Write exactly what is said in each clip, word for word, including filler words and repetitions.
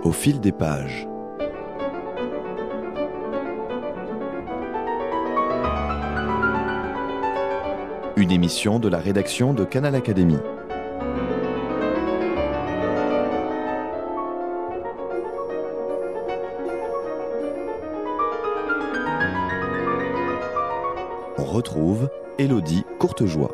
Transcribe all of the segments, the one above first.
Au fil des pages. Une émission de la rédaction de Canal Académie. On retrouve Élodie Courtejoie.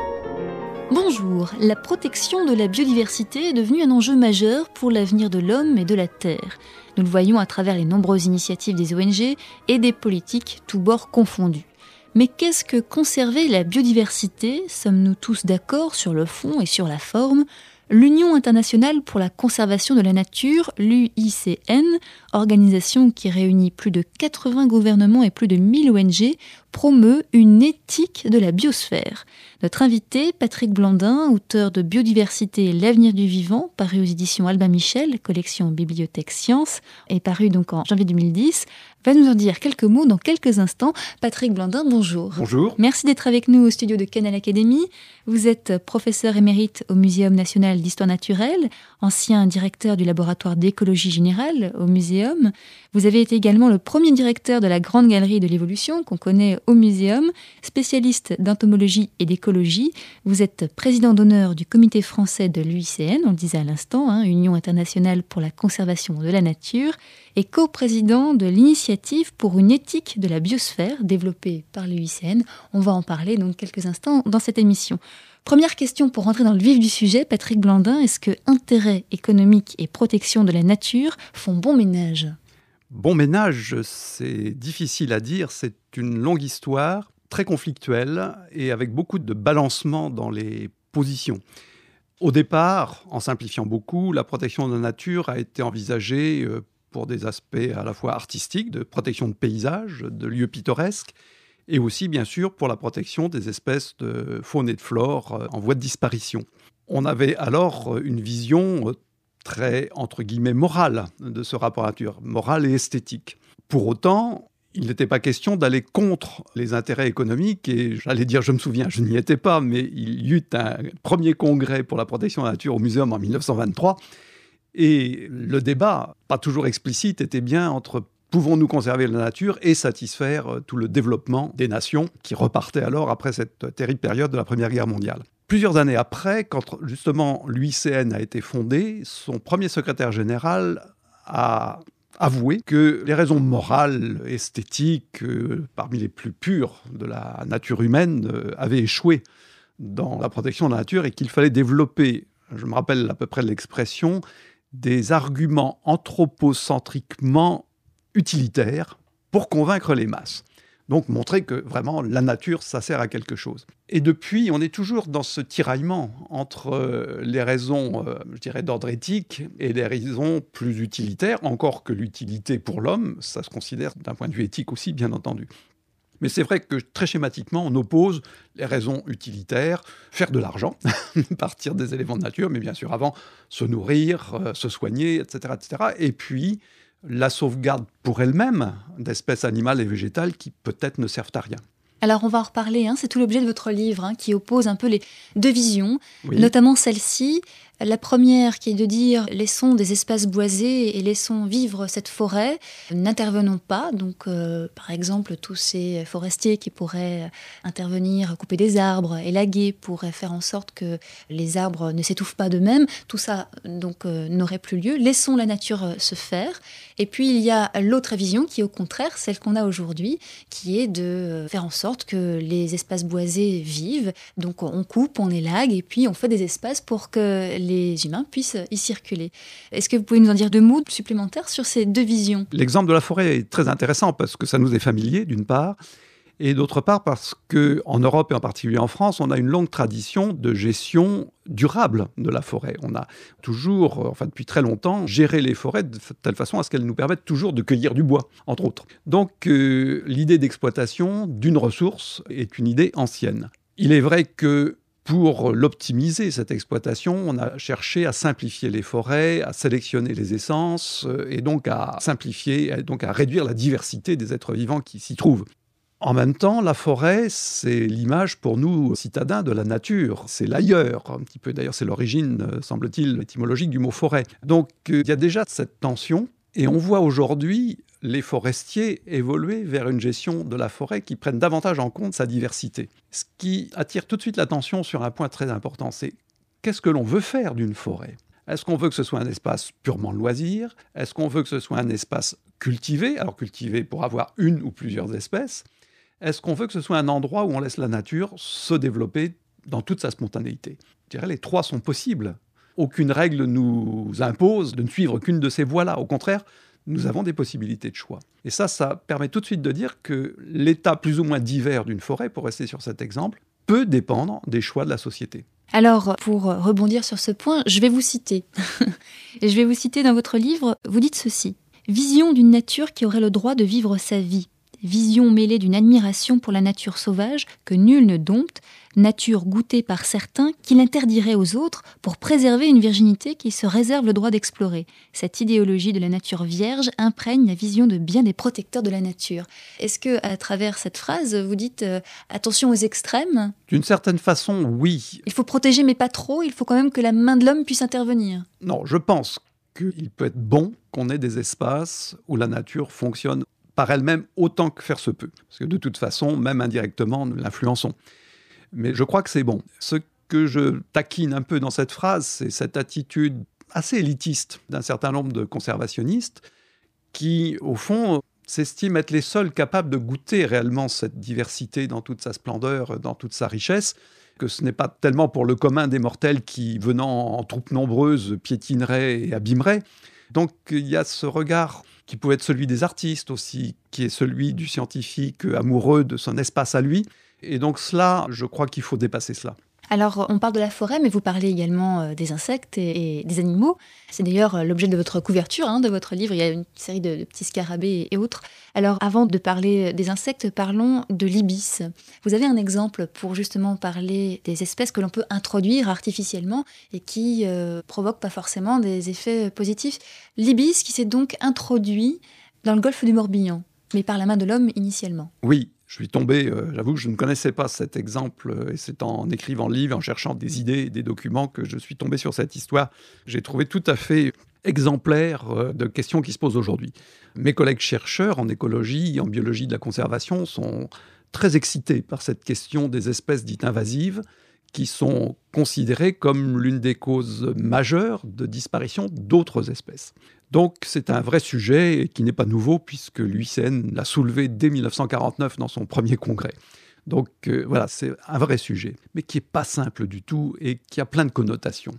Bonjour, la protection de la biodiversité est devenue un enjeu majeur pour l'avenir de l'homme et de la Terre. Nous le voyons à travers les nombreuses initiatives des O N G et des politiques tous bords confondus. Mais qu'est-ce que conserver la biodiversité ? Sommes-nous tous d'accord sur le fond et sur la forme ? L'Union internationale pour la conservation de la nature, l'U I C N, organisation qui réunit plus de quatre-vingts gouvernements et plus de mille O N G, promeut une éthique de la biosphère. Notre invité, Patrick Blandin, auteur de Biodiversité et l'avenir du vivant, paru aux éditions Albin Michel, collection Bibliothèque Sciences, et paru donc en janvier deux mille dix, va nous en dire quelques mots dans quelques instants. Patrick Blandin, bonjour. Bonjour. Merci d'être avec nous au studio de Canal Académie. Vous êtes professeur émérite au Muséum national d'histoire naturelle, ancien directeur du laboratoire d'écologie générale au Muséum. Vous avez été également le premier directeur de la Grande Galerie de l'évolution qu'on connaît au Muséum, spécialiste d'entomologie et d'écologie. Vous êtes président d'honneur du comité français de l'U I C N, on le disait à l'instant, hein, Union internationale pour la conservation de la nature, et co-président de l'initiative pour une éthique de la biosphère développée par l'U I C N. On va en parler donc quelques instants dans cette émission. Première question pour rentrer dans le vif du sujet, Patrick Blandin, est-ce que intérêt économique et protection de la nature font bon ménage ? Bon ménage, c'est difficile à dire, c'est une longue histoire, très conflictuelle et avec beaucoup de balancement dans les positions. Au départ, en simplifiant beaucoup, la protection de la nature a été envisagée pour des aspects à la fois artistiques, de protection de paysages, de lieux pittoresques, et aussi, bien sûr, pour la protection des espèces de faune et de flore en voie de disparition. On avait alors une vision très, entre guillemets, morale de ce rapport à la nature, morale et esthétique. Pour autant, il n'était pas question d'aller contre les intérêts économiques, et j'allais dire, je me souviens, je n'y étais pas, mais il y eut un premier congrès pour la protection de la nature au Muséum en dix-neuf cent vingt-trois, et le débat, pas toujours explicite, était bien entre pouvons-nous conserver la nature et satisfaire tout le développement des nations qui repartaient alors après cette terrible période de la Première Guerre mondiale. Plusieurs années après, quand justement l'U I C N a été fondée, son premier secrétaire général a avoué que les raisons morales, esthétiques, euh, parmi les plus pures de la nature humaine, euh, avaient échoué dans la protection de la nature et qu'il fallait développer, je me rappelle à peu près l'expression, des arguments anthropocentriquement utilitaires pour convaincre les masses. Donc montrer que vraiment la nature, ça sert à quelque chose. Et depuis, on est toujours dans ce tiraillement entre les raisons, euh, je dirais, d'ordre éthique et les raisons plus utilitaires, encore que l'utilité pour l'homme, ça se considère d'un point de vue éthique aussi, bien entendu. Mais c'est vrai que très schématiquement, on oppose les raisons utilitaires, faire de l'argent, partir des éléments de nature, mais bien sûr avant, se nourrir, euh, se soigner, et cetera, et cetera. Et puis, la sauvegarde pour elle-même d'espèces animales et végétales qui peut-être ne servent à rien. Alors on va en reparler, hein, c'est tout l'objet de votre livre hein, qui oppose un peu les deux visions, Oui. Notamment celle-ci. La première qui est de dire laissons des espaces boisés et laissons vivre cette forêt, n'intervenons pas. Donc euh, par exemple tous ces forestiers qui pourraient intervenir, couper des arbres, élaguer, pourraient faire en sorte que les arbres ne s'étouffent pas d'eux-mêmes. Tout ça donc euh, n'aurait plus lieu. Laissons la nature euh, se faire. Et puis il y a l'autre vision qui est au contraire celle qu'on a aujourd'hui, qui est de faire en sorte que les espaces boisés vivent. Donc on coupe, on élague et puis on fait des espaces pour que les humains puissent y circuler. Est-ce que vous pouvez nous en dire deux mots supplémentaires sur ces deux visions ? L'exemple de la forêt est très intéressant parce que ça nous est familier, d'une part, et d'autre part parce qu'en Europe et en particulier en France, on a une longue tradition de gestion durable de la forêt. On a toujours, enfin depuis très longtemps, géré les forêts de telle façon à ce qu'elles nous permettent toujours de cueillir du bois, entre autres. Donc euh, l'idée d'exploitation d'une ressource est une idée ancienne. Il est vrai que pour l'optimiser, cette exploitation, on a cherché à simplifier les forêts, à sélectionner les essences et donc à simplifier, et donc à réduire la diversité des êtres vivants qui s'y trouvent. En même temps, la forêt, c'est l'image pour nous, citadins, de la nature. C'est l'ailleurs, un petit peu. D'ailleurs, c'est l'origine, semble-t-il, étymologique du mot forêt. Donc, euh, il y a déjà cette tension. Et on voit aujourd'hui les forestiers évoluer vers une gestion de la forêt qui prenne davantage en compte sa diversité. Ce qui attire tout de suite l'attention sur un point très important, c'est qu'est-ce que l'on veut faire d'une forêt ? Est-ce qu'on veut que ce soit un espace purement loisir ? Est-ce qu'on veut que ce soit un espace cultivé ? Alors cultivé pour avoir une ou plusieurs espèces. Est-ce qu'on veut que ce soit un endroit où on laisse la nature se développer dans toute sa spontanéité ? Je dirais les trois sont possibles. Aucune règle nous impose de ne suivre qu'une de ces voies-là. Au contraire, nous avons des possibilités de choix. Et ça, ça permet tout de suite de dire que l'état plus ou moins divers d'une forêt, pour rester sur cet exemple, peut dépendre des choix de la société. Alors, pour rebondir sur ce point, je vais vous citer. Et je vais vous citer dans votre livre, vous dites ceci. « Vision d'une nature qui aurait le droit de vivre sa vie. Vision mêlée d'une admiration pour la nature sauvage que nul ne dompte, nature goûtée par certains qui l'interdirait aux autres pour préserver une virginité qui se réserve le droit d'explorer. Cette idéologie de la nature vierge imprègne la vision de bien des protecteurs de la nature. » Est-ce que, à travers cette phrase, vous dites euh, attention aux extrêmes ? D'une certaine façon, oui. Il faut protéger, mais pas trop. Il faut quand même que la main de l'homme puisse intervenir. Non, je pense qu'il peut être bon qu'on ait des espaces où la nature fonctionne par elle-même autant que faire se peut. Parce que de toute façon, même indirectement, nous l'influençons. Mais je crois que c'est bon. Ce que je taquine un peu dans cette phrase, c'est cette attitude assez élitiste d'un certain nombre de conservationnistes qui, au fond, s'estiment être les seuls capables de goûter réellement cette diversité dans toute sa splendeur, dans toute sa richesse, que ce n'est pas tellement pour le commun des mortels qui, venant en troupes nombreuses, piétineraient et abîmeraient. Donc il y a ce regard qui peut être celui des artistes aussi, qui est celui du scientifique amoureux de son espace à lui. Et donc cela, je crois qu'il faut dépasser cela. Alors, on parle de la forêt, mais vous parlez également des insectes et, et des animaux. C'est d'ailleurs l'objet de votre couverture, hein, de votre livre. Il y a une série de, de petits scarabées et, et autres. Alors, avant de parler des insectes, parlons de l'ibis. Vous avez un exemple pour justement parler des espèces que l'on peut introduire artificiellement et qui ne euh, provoquent pas forcément des effets positifs. L'ibis qui s'est donc introduit dans le golfe du Morbihan, mais par la main de l'homme initialement. Oui. Je suis tombé, euh, j'avoue que je ne connaissais pas cet exemple, euh, et c'est en écrivant le livre, en cherchant des idées et des documents que je suis tombé sur cette histoire. J'ai trouvé tout à fait exemplaire euh, de questions qui se posent aujourd'hui. Mes collègues chercheurs en écologie, en biologie de la conservation sont très excités par cette question des espèces dites invasives qui sont considérées comme l'une des causes majeures de disparition d'autres espèces. Donc c'est un vrai sujet et qui n'est pas nouveau puisque l'U I C N l'a soulevé dès mille neuf cent quarante-neuf dans son premier congrès. Donc euh, voilà, c'est un vrai sujet, mais qui n'est pas simple du tout et qui a plein de connotations.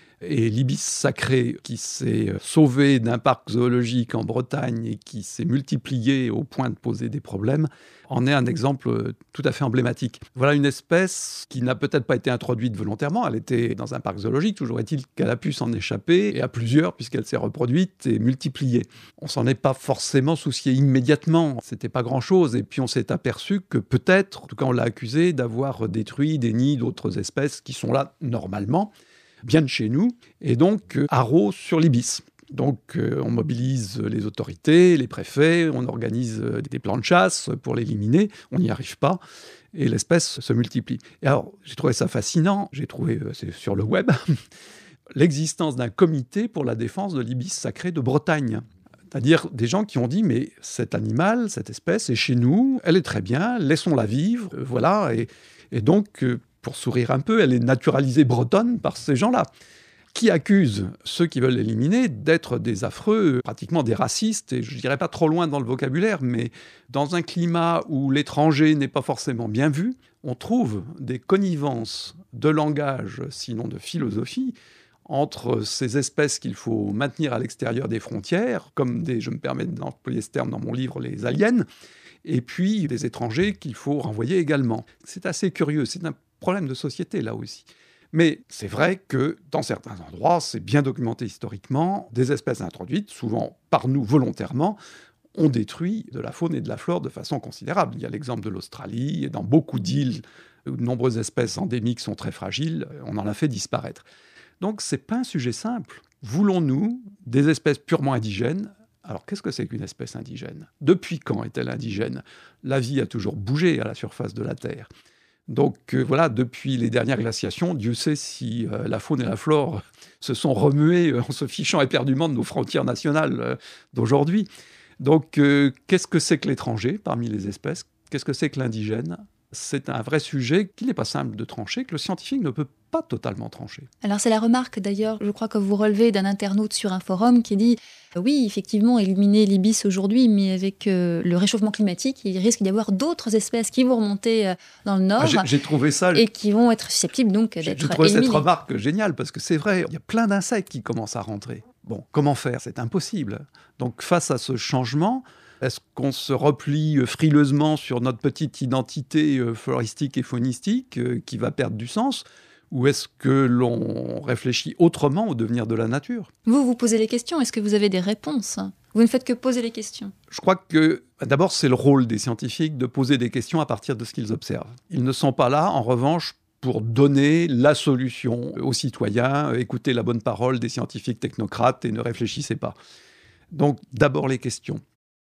Et l'ibis sacré qui s'est sauvé d'un parc zoologique en Bretagne et qui s'est multiplié au point de poser des problèmes, en est un exemple tout à fait emblématique. Voilà une espèce qui n'a peut-être pas été introduite volontairement, elle était dans un parc zoologique, toujours est-il qu'elle a pu s'en échapper, et à plusieurs, puisqu'elle s'est reproduite et multipliée. On s'en est pas forcément soucié immédiatement, c'était pas grand-chose, et puis on s'est aperçu que peut-être, en tout cas on l'a accusé d'avoir détruit des nids d'autres espèces qui sont là normalement, bien de chez nous, et donc euh, haro sur l'ibis. Donc euh, on mobilise les autorités, les préfets, on organise euh, des plans de chasse pour l'éliminer, on n'y arrive pas, et l'espèce se multiplie. Et alors, j'ai trouvé ça fascinant, j'ai trouvé, euh, c'est sur le web, l'existence d'un comité pour la défense de l'ibis sacré de Bretagne. C'est-à-dire des gens qui ont dit, mais cet animal, cette espèce est chez nous, elle est très bien, laissons-la vivre, euh, voilà, et, et donc... Euh, pour sourire un peu, elle est naturalisée bretonne par ces gens-là, qui accusent ceux qui veulent l'éliminer d'être des affreux, pratiquement des racistes, et je ne dirais pas trop loin dans le vocabulaire, mais dans un climat où l'étranger n'est pas forcément bien vu, on trouve des connivences de langage, sinon de philosophie, entre ces espèces qu'il faut maintenir à l'extérieur des frontières, comme des, je me permets d'employer ce terme dans mon livre, les aliens, et puis des étrangers qu'il faut renvoyer également. C'est assez curieux, c'est un problème de société là aussi. Mais c'est vrai que dans certains endroits, c'est bien documenté historiquement, des espèces introduites, souvent par nous volontairement, ont détruit de la faune et de la flore de façon considérable. Il y a l'exemple de l'Australie, et dans beaucoup d'îles où de nombreuses espèces endémiques sont très fragiles, on en a fait disparaître. Donc c'est pas un sujet simple. Voulons-nous des espèces purement indigènes Alors, qu'est-ce que c'est qu'une espèce indigène ? Depuis quand est-elle indigène ? La vie a toujours bougé à la surface de la Terre. Donc euh, voilà, depuis les dernières glaciations, Dieu sait si euh, la faune et la flore se sont remuées euh, en se fichant éperdument de nos frontières nationales euh, d'aujourd'hui. Donc, euh, qu'est-ce que c'est que l'étranger parmi les espèces ? Qu'est-ce que c'est que l'indigène ? C'est un vrai sujet qu'il n'est pas simple de trancher, que le scientifique ne peut pas totalement trancher. Alors c'est la remarque d'ailleurs, je crois que vous relevez d'un internaute sur un forum qui dit euh, oui, effectivement, éliminer l'ibis aujourd'hui, mais avec euh, le réchauffement climatique, il risque d'y avoir d'autres espèces qui vont remonter euh, dans le nord Ah, j'ai, j'ai trouvé ça... et qui vont être susceptibles donc j'ai, d'être j'ai trouvé éliminées. cette remarque géniale, parce que c'est vrai, il y a plein d'insectes qui commencent à rentrer. Bon, comment faire ? C'est impossible. Donc face à ce changement, est-ce qu'on se replie frileusement sur notre petite identité floristique et faunistique euh, qui va perdre du sens ? Ou est-ce que l'on réfléchit autrement au devenir de la nature ? Vous, vous posez les questions, est-ce que vous avez des réponses ? Vous ne faites que poser les questions. Je crois que, d'abord, c'est le rôle des scientifiques de poser des questions à partir de ce qu'ils observent. Ils ne sont pas là, en revanche, pour donner la solution aux citoyens, écouter la bonne parole des scientifiques technocrates et ne réfléchissez pas. Donc, d'abord les questions.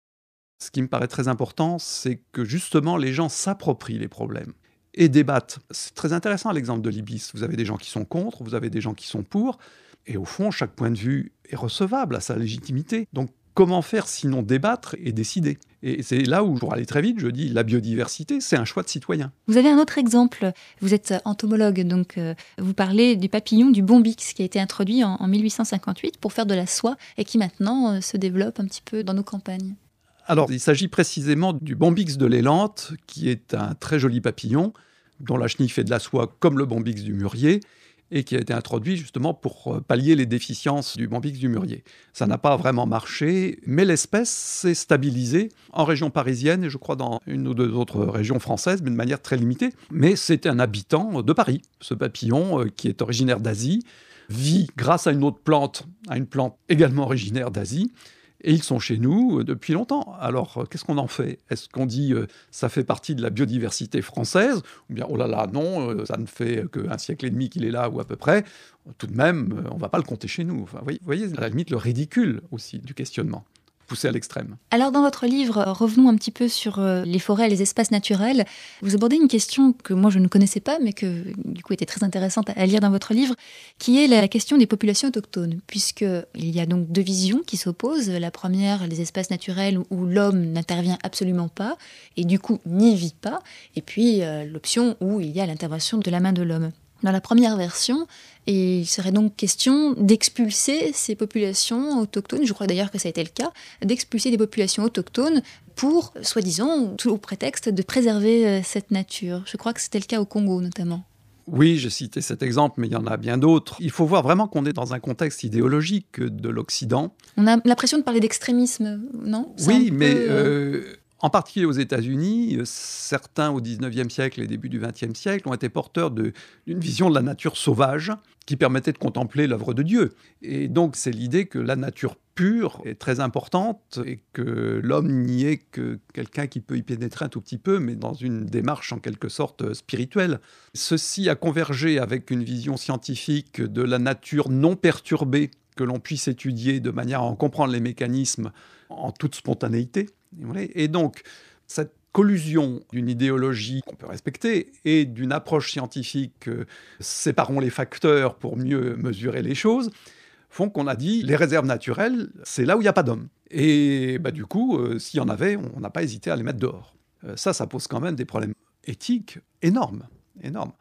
Ce qui me paraît très important, c'est que justement, les gens s'approprient les problèmes et débattent. C'est très intéressant l'exemple de l'ibis. Vous avez des gens qui sont contre, vous avez des gens qui sont pour, et au fond, chaque point de vue est recevable à sa légitimité. Donc, comment faire sinon débattre et décider ? Et c'est là où, pour aller très vite, je dis la biodiversité, c'est un choix de citoyen. Vous avez un autre exemple. Vous êtes entomologue, donc euh, vous parlez du papillon du Bombyx qui a été introduit en, en mille huit cent cinquante-huit pour faire de la soie et qui maintenant euh, se développe un petit peu dans nos campagnes. Alors, il s'agit précisément du Bombyx de l'Élante, qui est un très joli papillon, dont la chenille fait de la soie comme le Bombyx du mûrier, et qui a été introduit justement pour pallier les déficiences du Bombyx du mûrier. Ça n'a pas vraiment marché, mais l'espèce s'est stabilisée en région parisienne, et je crois dans une ou deux autres régions françaises, mais de manière très limitée. Mais c'est un habitant de Paris. Ce papillon, qui est originaire d'Asie, vit grâce à une autre plante, à une plante également originaire d'Asie, et ils sont chez nous depuis longtemps. Alors, qu'est-ce qu'on en fait ? Est-ce qu'on dit euh, ça fait partie de la biodiversité française ? Ou bien, oh là là, non, euh, ça ne fait qu'un siècle et demi qu'il est là, ou à peu près. Tout de même, euh, on ne va pas le compter chez nous. Enfin, vous voyez, à la limite, le ridicule aussi du questionnement, poussé à l'extrême. Alors, dans votre livre, revenons un petit peu sur euh, les forêts et les espaces naturels. Vous abordez une question que moi, je ne connaissais pas, mais que, du coup, était très intéressante à lire dans votre livre, qui est la question des populations autochtones, puisqu'il y a donc deux visions qui s'opposent. La première, les espaces naturels où l'homme n'intervient absolument pas, et du coup, n'y vit pas. Et puis, euh, l'option où il y a l'intervention de la main de l'homme. Dans la première version, et il serait donc question d'expulser ces populations autochtones, je crois d'ailleurs que ça a été le cas, d'expulser des populations autochtones pour, soi-disant, tout au prétexte de préserver cette nature. Je crois que c'était le cas au Congo notamment. Oui, j'ai cité cet exemple, mais il y en a bien d'autres. Il faut voir vraiment qu'on est dans un contexte idéologique de l'Occident. On a l'impression de parler d'extrémisme, non ? C'est Oui, mais... peu... Euh... En particulier aux États-Unis, certains au dix-neuvième siècle et début du vingtième siècle ont été porteurs de, d'une vision de la nature sauvage qui permettait de contempler l'œuvre de Dieu. Et donc c'est l'idée que la nature pure est très importante et que l'homme n'y est que quelqu'un qui peut y pénétrer un tout petit peu, mais dans une démarche en quelque sorte spirituelle. Ceci a convergé avec une vision scientifique de la nature non perturbée que l'on puisse étudier de manière à en comprendre les mécanismes en toute spontanéité. Et donc, cette collusion d'une idéologie qu'on peut respecter et d'une approche scientifique, euh, séparons les facteurs pour mieux mesurer les choses, font qu'on a dit les réserves naturelles, c'est là où il n'y a pas d'hommes. Et bah, du coup, euh, s'il y en avait, on n'a pas hésité à les mettre dehors. Euh, ça, ça pose quand même des problèmes éthiques énormes, énormes.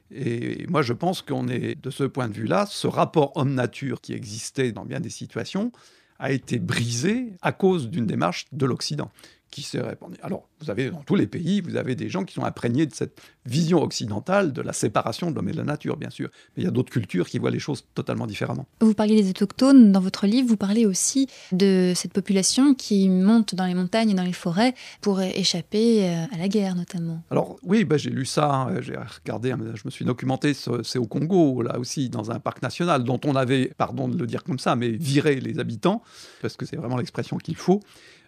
Et moi, je pense qu'on est, de ce point de vue-là, ce rapport homme-nature qui existait dans bien des situations a été brisé à cause d'une démarche de l'Occident qui s'est répandue. Alors, vous avez dans tous les pays, vous avez des gens qui sont imprégnés de cette vision occidentale de la séparation de l'homme et de la nature, bien sûr. Mais il y a d'autres cultures qui voient les choses totalement différemment. Vous parliez des autochtones. Dans votre livre, vous parlez aussi de cette population qui monte dans les montagnes et dans les forêts pour échapper à la guerre, notamment. Alors, oui, ben, j'ai lu ça, j'ai regardé, je me suis documenté, c'est au Congo, là aussi, dans un parc national, dont on avait, pardon de le dire comme ça, mais viré les habitants, parce que c'est vraiment l'expression qu'il faut.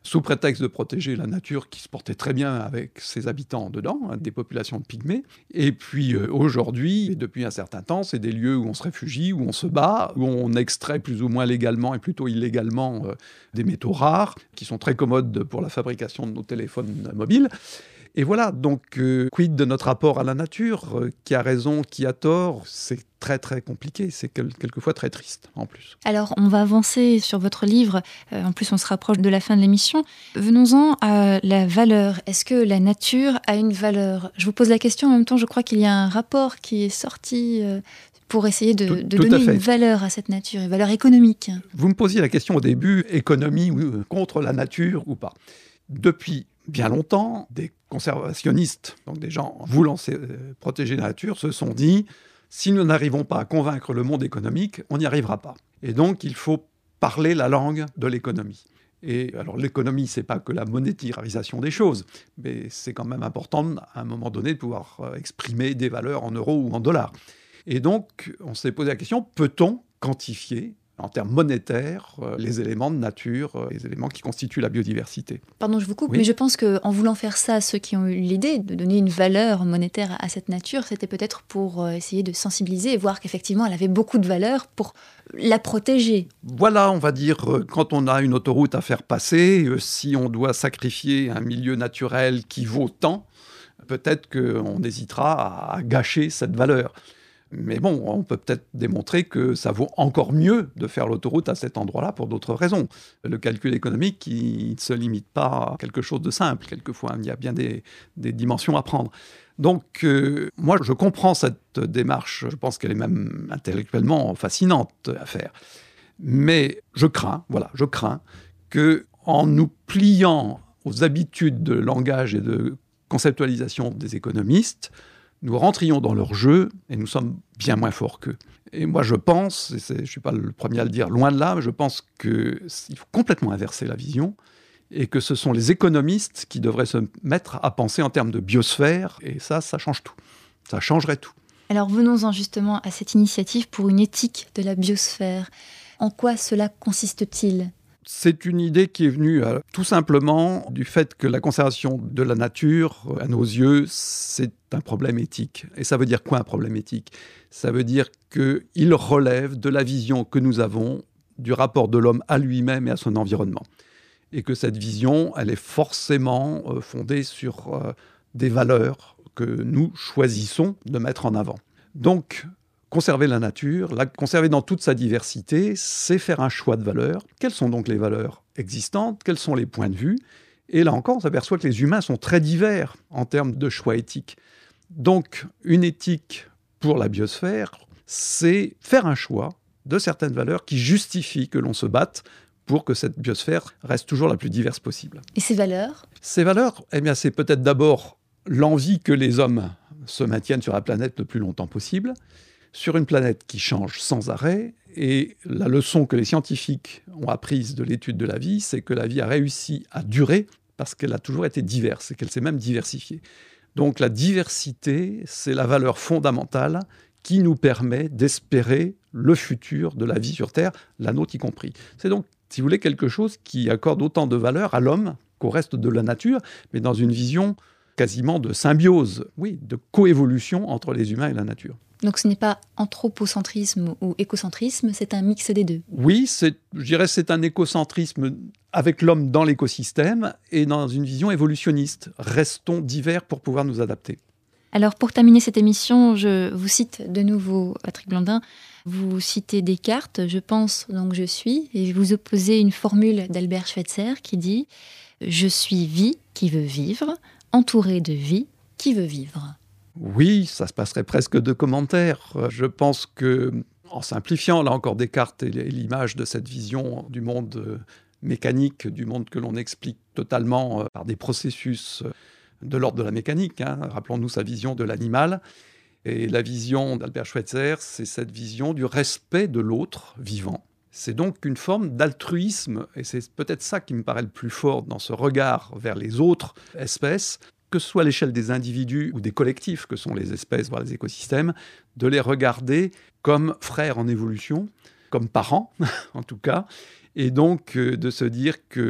sous prétexte de protéger la nature qui se portait très bien avec ses habitants dedans, hein, des populations de pygmées. Et puis euh, aujourd'hui, et depuis un certain temps, c'est des lieux où on se réfugie, où on se bat, où on extrait plus ou moins légalement et plutôt illégalement euh, des métaux rares, qui sont très commodes pour la fabrication de nos téléphones mobiles. Et voilà, donc euh, quid de notre rapport à la nature, euh, qui a raison, qui a tort, c'est très très compliqué, c'est quel- quelquefois très triste en plus. Alors, on va avancer sur votre livre. Euh, en plus, on se rapproche de la fin de l'émission. Venons-en à la valeur. Est-ce que la nature a une valeur ? Je vous pose la question, en même temps, je crois qu'il y a un rapport qui est sorti euh, pour essayer de, Tout- de tout à donner fait. une valeur à cette nature, une valeur économique. Vous me posiez la question au début, économie oui, euh, contre la nature ou pas. Depuis bien longtemps, des conservationnistes, donc des gens voulant euh, protéger la nature, se sont dit « si nous n'arrivons pas à convaincre le monde économique, on n'y arrivera pas ». Et donc, il faut parler la langue de l'économie. Et alors, l'économie, c'est pas que la monétarisation des choses, mais c'est quand même important, à un moment donné, de pouvoir euh, exprimer des valeurs en euros ou en dollars. Et donc, on s'est posé la question, peut-on quantifier en termes monétaires, euh, les éléments de nature, euh, les éléments qui constituent la biodiversité. Pardon, je vous coupe, Oui. mais je pense qu'en voulant faire ça, ceux qui ont eu l'idée de donner une valeur monétaire à cette nature, c'était peut-être pour euh, essayer de sensibiliser et voir qu'effectivement, elle avait beaucoup de valeur pour la protéger. Voilà, on va dire, euh, quand on a une autoroute à faire passer, euh, si on doit sacrifier un milieu naturel qui vaut tant, peut-être qu'on hésitera à, à gâcher cette valeur. Mais bon, on peut peut-être démontrer que ça vaut encore mieux de faire l'autoroute à cet endroit-là pour d'autres raisons. Le calcul économique, il ne se limite pas à quelque chose de simple. Quelquefois, il y a bien des, des dimensions à prendre. Donc, euh, moi, je comprends cette démarche. Je pense qu'elle est même intellectuellement fascinante à faire. Mais je crains, voilà, je crains que, en nous pliant aux habitudes de langage et de conceptualisation des économistes, nous rentrions dans leur jeu et nous sommes bien moins forts qu'eux. Et moi, je pense, et c'est, je ne suis pas le premier à le dire, loin de là, mais je pense qu'il faut complètement inverser la vision et que ce sont les économistes qui devraient se mettre à penser en termes de biosphère. Et ça, ça change tout. Ça changerait tout. Alors venons-en justement à cette initiative pour une éthique de la biosphère. En quoi cela consiste-t-il ? C'est une idée qui est venue euh, tout simplement du fait que la conservation de la nature, à nos yeux, c'est un problème éthique. Et ça veut dire quoi un problème éthique ? Ça veut dire qu'il relève de la vision que nous avons du rapport de l'homme à lui-même et à son environnement. Et que cette vision, elle est forcément euh, fondée sur euh, des valeurs que nous choisissons de mettre en avant. Donc, conserver la nature, la conserver dans toute sa diversité, c'est faire un choix de valeurs. Quelles sont donc les valeurs existantes ? Quels sont les points de vue ? Et là encore, on s'aperçoit que les humains sont très divers en termes de choix éthiques. Donc, une éthique pour la biosphère, c'est faire un choix de certaines valeurs qui justifient que l'on se batte pour que cette biosphère reste toujours la plus diverse possible. Et ces valeurs ? Ces valeurs, eh bien, c'est peut-être d'abord l'envie que les hommes se maintiennent sur la planète le plus longtemps possible, sur une planète qui change sans arrêt. Et la leçon que les scientifiques ont apprise de l'étude de la vie, c'est que la vie a réussi à durer parce qu'elle a toujours été diverse et qu'elle s'est même diversifiée. Donc la diversité, c'est la valeur fondamentale qui nous permet d'espérer le futur de la vie sur Terre, la nôtre y compris. C'est donc, si vous voulez, quelque chose qui accorde autant de valeur à l'homme qu'au reste de la nature, mais dans une vision quasiment de symbiose, oui, de coévolution entre les humains et la nature. Donc ce n'est pas anthropocentrisme ou écocentrisme, c'est un mix des deux. Oui, c'est, je dirais que c'est un écocentrisme avec l'homme dans l'écosystème et dans une vision évolutionniste. Restons divers pour pouvoir nous adapter. Alors pour terminer cette émission, je vous cite de nouveau Patrick Blandin. Vous citez Descartes, je pense donc je suis, et vous opposez une formule d'Albert Schweitzer qui dit « Je suis vie qui veut vivre, entouré de vie qui veut vivre ». Oui, ça se passerait presque de commentaires. Je pense que, en simplifiant, là encore, Descartes est l'image de cette vision du monde mécanique, du monde que l'on explique totalement par des processus de l'ordre de la mécanique. Hein. Rappelons-nous sa vision de l'animal. Et la vision d'Albert Schweitzer, c'est cette vision du respect de l'autre vivant. C'est donc une forme d'altruisme, et c'est peut-être ça qui me paraît le plus fort dans ce regard vers les autres espèces, que ce soit à l'échelle des individus ou des collectifs que sont les espèces, voire les écosystèmes, de les regarder comme frères en évolution, comme parents en tout cas, et donc euh, de se dire que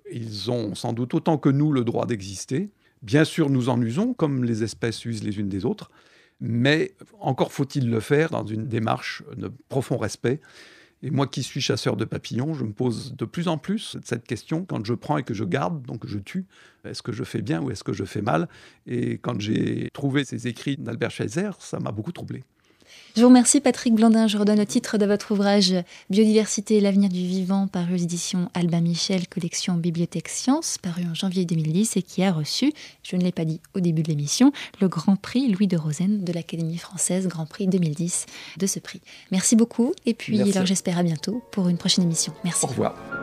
Ils ont sans doute autant que nous le droit d'exister. Bien sûr, nous en usons, comme les espèces usent les unes des autres, mais encore faut-il le faire dans une démarche de profond respect. Et moi qui suis chasseur de papillons, je me pose de plus en plus cette question quand je prends et que je garde, donc je tue. Est-ce que je fais bien ou est-ce que je fais mal ? Et quand j'ai trouvé ces écrits d'Albert Schweitzer, ça m'a beaucoup troublé. Je vous remercie Patrick Blandin. Je redonne le titre de votre ouvrage « Biodiversité et l'avenir du vivant » paru aux éditions Albin Michel, collection Bibliothèque Science, paru en janvier deux mille dix et qui a reçu, je ne l'ai pas dit au début de l'émission, le Grand Prix Louis de Rosen de l'Académie française, Grand Prix deux mille dix de ce prix. Merci beaucoup et puis alors, j'espère à bientôt pour une prochaine émission. Merci. Au revoir.